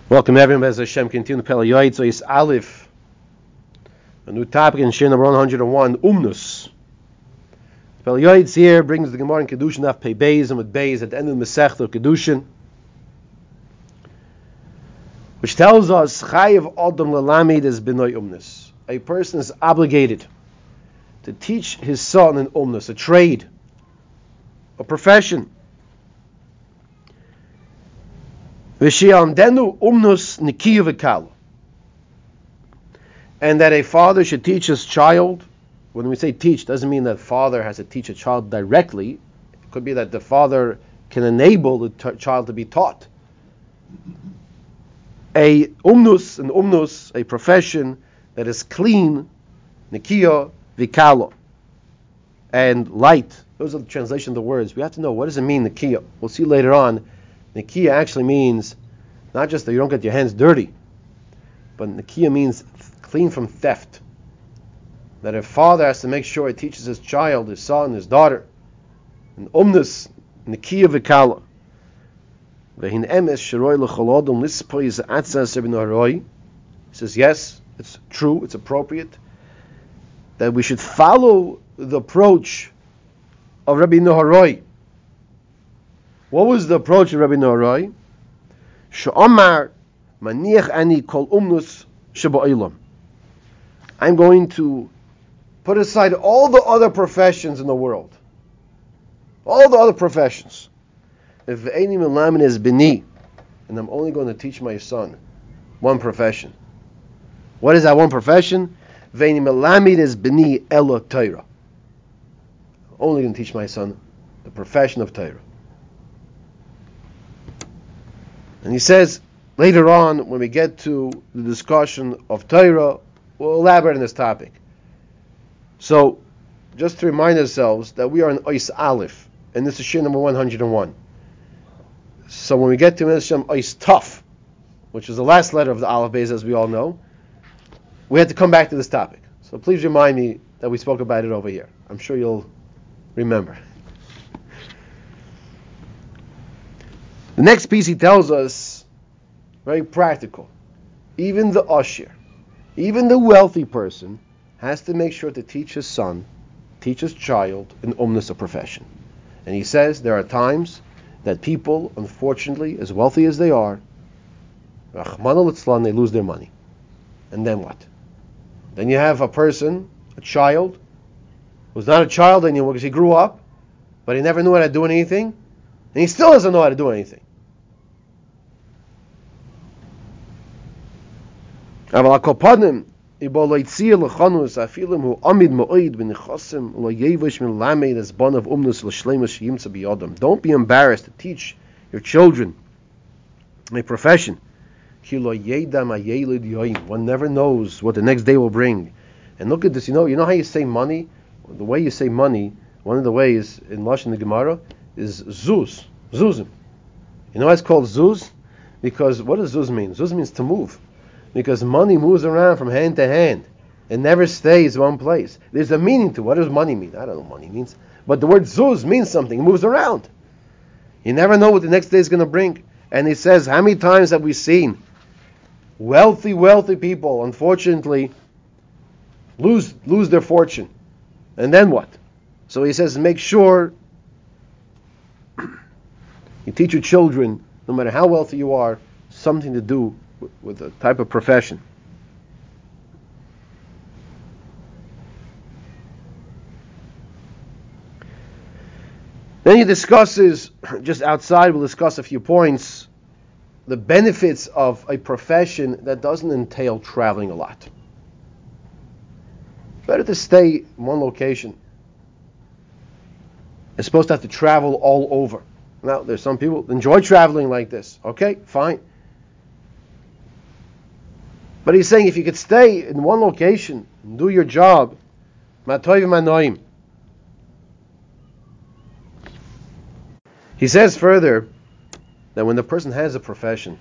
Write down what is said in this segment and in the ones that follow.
Welcome everyone, as Hashem continue Pele Yoetz, so it's Aleph, a new topic in Shir number 101, Umnus. Pele Yoetz here brings the Gemara in Kedushin af Pei Beis and with Beis at the end of the Masechta of Kedushin, which tells us Chayev Adam Lalamid is B'nai Umnus. A person is obligated to teach his son an Umnus, a trade, a profession. V'shi'amdenu umnus nikiya v'kala. And that a father should teach his child. When we say teach, doesn't mean that father has to teach a child directly. It could be that the father can enable the child to be taught. A umnus, a profession that is clean, nikiya v'kala, and light. Those are the translation of the words. We have to know, what does it mean, nikiya? We'll see later on. Nikiya actually means not just that you don't get your hands dirty, but Nikiya means clean from theft. That a father has to make sure he teaches his child, his son, his daughter, and umnus, Nikiya v'kala. Vehin emes shiroi l'chol adam lispo yizatzas Rabbeinu Haroi. He says, yes, it's true, it's appropriate, that we should follow the approach of Rabbeinu Haroi. What was the approach of Rabbeinu Haroi? She'omar maniach ani kol umnus sheba'olam. I'm going to put aside all the other professions in the world. All the other professions. If any melamin is bini, and I'm only going to teach my son one profession. What is that one profession? Ve'eni melamid is bini ela Torah. Only going to teach my son the profession of Torah. And he says, later on, when we get to the discussion of Torah, we'll elaborate on this topic. So, just to remind ourselves that we are in Ois Aleph, and this is Shir number 101. So when we get to Hashem Ois Taf, which is the last letter of the Aleph Beis, as we all know, we have to come back to this topic. So please remind me that we spoke about it over here. I'm sure you'll remember. The next piece he tells us, very practical. Even the Ashir, even the wealthy person, has to make sure to teach his son, teach his child, an umnus, a profession. And he says there are times that people, unfortunately, as wealthy as they are, Rachmana litzlan, they lose their money. And then what? Then you have a person, a child, who's not a child anymore because he grew up, but he never knew how to do anything, and he still doesn't know how to do anything. But the don't be embarrassed to teach your children a profession. One never knows what the next day will bring. And look at this, you know how you say money? The way you say money, one of the ways in Lashon the Gemara is zuz, zuzim. You know why it's called zuz? Because what does zuz mean? Zuz means to move. Because money moves around from hand to hand. It never stays one place. There's a meaning to it. What does money mean? I don't know what money means. But the word zuz means something. It moves around. You never know what the next day is going to bring. And he says, how many times have we seen wealthy people, unfortunately, lose their fortune? And then what? So he says, make sure you teach your children, no matter how wealthy you are, something to do with a type of profession. Then he discusses, just outside we'll discuss a few points, the benefits of a profession that doesn't entail traveling a lot. Better to stay in one location. It's supposed to have to travel all over. Now, there's some people who enjoy traveling like this. Okay, fine. But he's saying if you could stay in one location and do your job, matoiv manoim. He says further that when the person has a profession,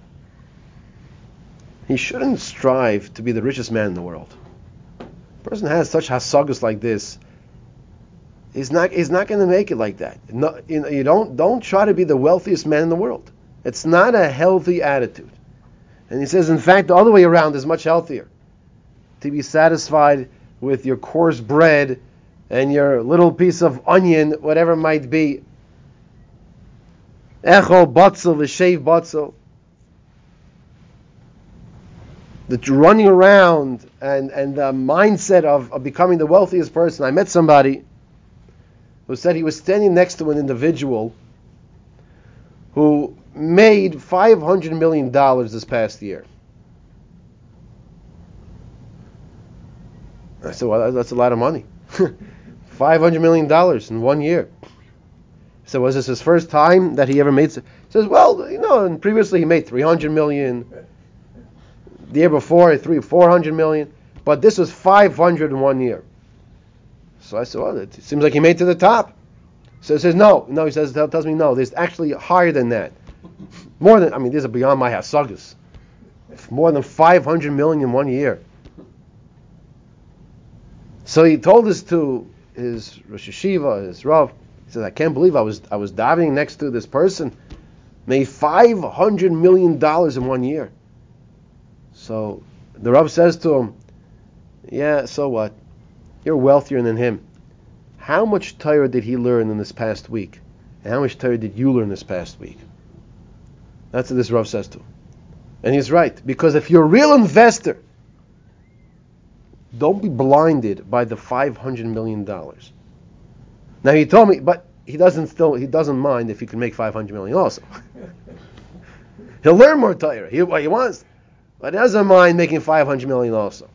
he shouldn't strive to be the richest man in the world. A person has such hasagas like this, he's not going to make it like that. No, you don't try to be the wealthiest man in the world. It's not a healthy attitude. And he says, in fact, the other way around is much healthier. To be satisfied with your coarse bread and your little piece of onion, whatever it might be. Echol batzel v'sheiv batzel. That you're running around and the mindset of becoming the wealthiest person. I met somebody who said he was standing next to an individual who made $500 million this past year. I said, well, that's a lot of money. $500 million in 1 year. So was this his first time that he ever made? He says, well, and previously he made $300 million. The year before, $400 million. But this was $500 in 1 year. So I said, well, it seems like he made it to the top. So he says, no, he says, tells me no, there's actually higher than that. More than, these are beyond my hasagas. More than $500 million in 1 year. So he told this to his Rosh Hashiva, his Rav. He said, I can't believe I was davening next to this person, made $500 million in 1 year. So the Rav says to him, yeah, so what? You're wealthier than him. How much Torah did he learn in this past week? And how much Torah did you learn this past week? That's what this Rav says to him. And he's right, because if you're a real investor, don't be blinded by the $500 million. Now he told me, but he doesn't mind if he can make $500 million also. He'll learn more Torah. He wants, but he doesn't mind making $500 million also.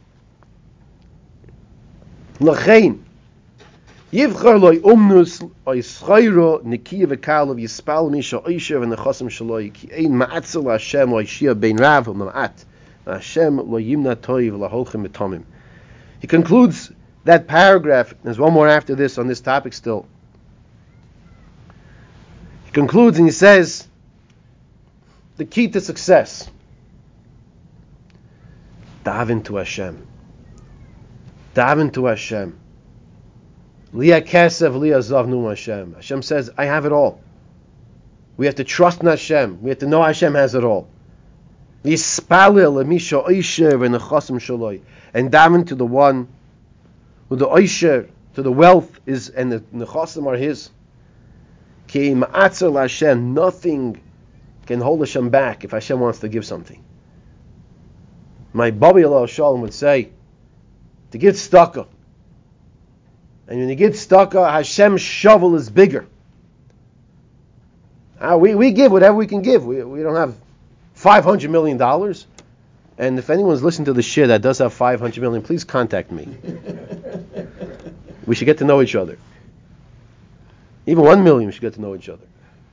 L'chein, yivchar loy umnus oy schayro nikiya v'kalav yispal misha oysher v'nechasim shaloi ki ein ma'atzel Hashem oy shia bein rav u'ma'at Hashem lo yimna toiv laholchem etomim. He concludes that paragraph. There's one more after this on this topic still. He concludes and he says, the key to success, daven to Hashem. Daven to Hashem. Liya kesev, liya zavnu Hashem. Hashem says, I have it all. We have to trust in Hashem. We have to know Hashem has it all. Yispalil lemisha oisher v'nechasim shaloi. And daven to the one who the oisher, to the wealth is, and the nechasim are his. Ki ma'atzel Hashem. Nothing can hold Hashem back if Hashem wants to give something. My Babi Allah Shalom would say, to give tzedakah. And when you give tzedakah, Hashem's shovel is bigger. We give whatever we can give. We don't have $500 million. And if anyone's listening to the shir that does have $500 million, please contact me. We should get to know each other. Even 1 million, we should get to know each other.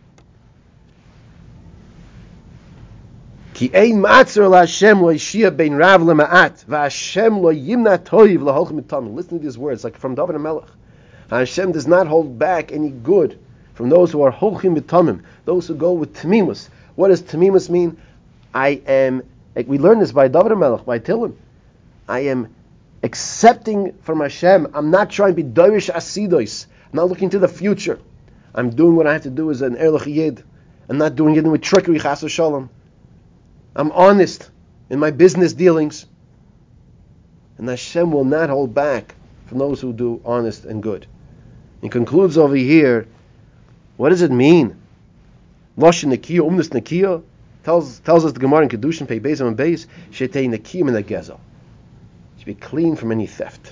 Ki ein ma'atzer LaHashem lo yishia bein rav lema'at v'Hashem lo yimna toiv laholchem etomim. Listen to these words, like from David HaMelech. Hashem does not hold back any good from those who are holchem etomim, those who go with tamimus. What does tamimus mean? We learned this by David HaMelech, by Tillim. I am accepting from Hashem. I'm not trying to be doirish asidois. I'm not looking to the future. I'm doing what I have to do as an erlich yid. I'm not doing it with trickery, chas v'shalom. I'm honest in my business dealings. And Hashem will not hold back from those who do honest and good. He concludes over here, what does it mean? Loshin Nakiya, Umnus Nakiya, tells us the Gemara in Kedushin, Pei Beis and Beis, Shetei Nakiyim in the Gezel. Should be clean from any theft.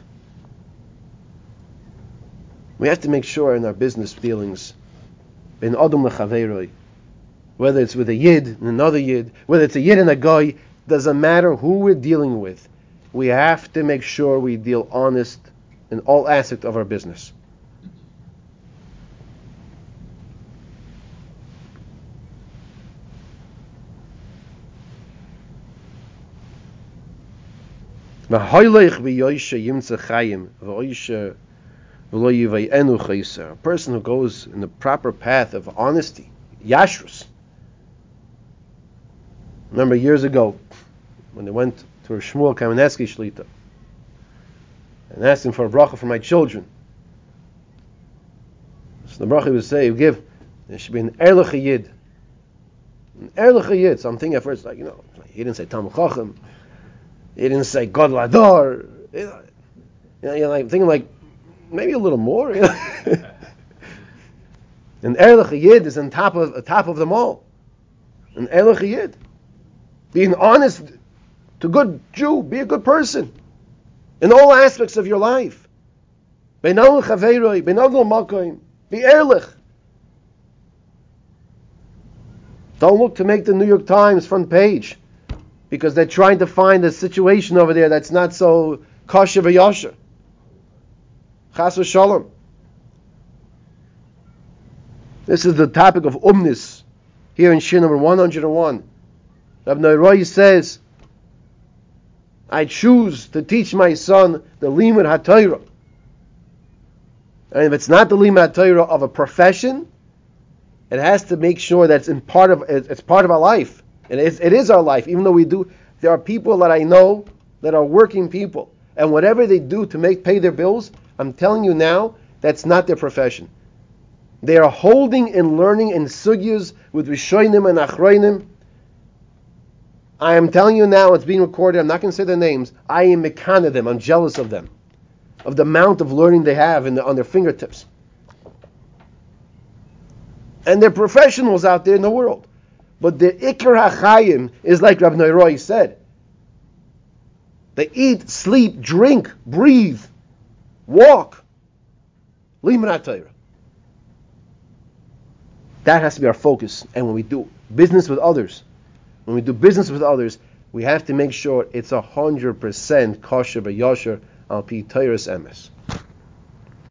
We have to make sure in our business dealings, Ben Adam Lechaveiroi, whether it's with a Yid and another Yid, whether it's a Yid and a Goy, doesn't matter who we're dealing with. We have to make sure we deal honest in all aspects of our business. A person who goes in the proper path of honesty, yashrus. Remember years ago when they went to Rav Shmuel Kamenetsky Shlita and asked him for a bracha for my children. So the bracha would say, there should be an erlich yid. Erlich Yid. So I'm thinking at first, like, he didn't say Talmud Chacham. He didn't say God Lador. Like thinking like maybe a little more. And Erlich Yid is on top of them all. An Erlich Yid, being honest, to good Jew, be a good person in all aspects of your life. Be Ehrlich. Don't look to make the New York Times front page because they're trying to find a situation over there that's not so kosher v'yosher. Chas v'shalom. This is the topic of umnis here in Shir number 101. Rabbi Neroy says, I choose to teach my son the limud haTorah. And if it's not the limud haTorah of a profession, it has to make sure that it's part of our life. It is our life, even though there are people that I know that are working people, and whatever they do to pay their bills, I'm telling you now, that's not their profession. They are holding and learning in sugyas with Rishonim and Achronim. I am telling you now, it's being recorded, I'm not going to say their names, I am mekana them, I'm jealous of them, of the amount of learning they have on their fingertips. And they're professionals out there in the world. But the Ikar HaChayim is like Rabbi Neroy said. They eat, sleep, drink, breathe, walk. Limud HaTorah. That has to be our focus. And when we do business with others, we have to make sure it's 100% kosher v'yosher al pi Torah's emes.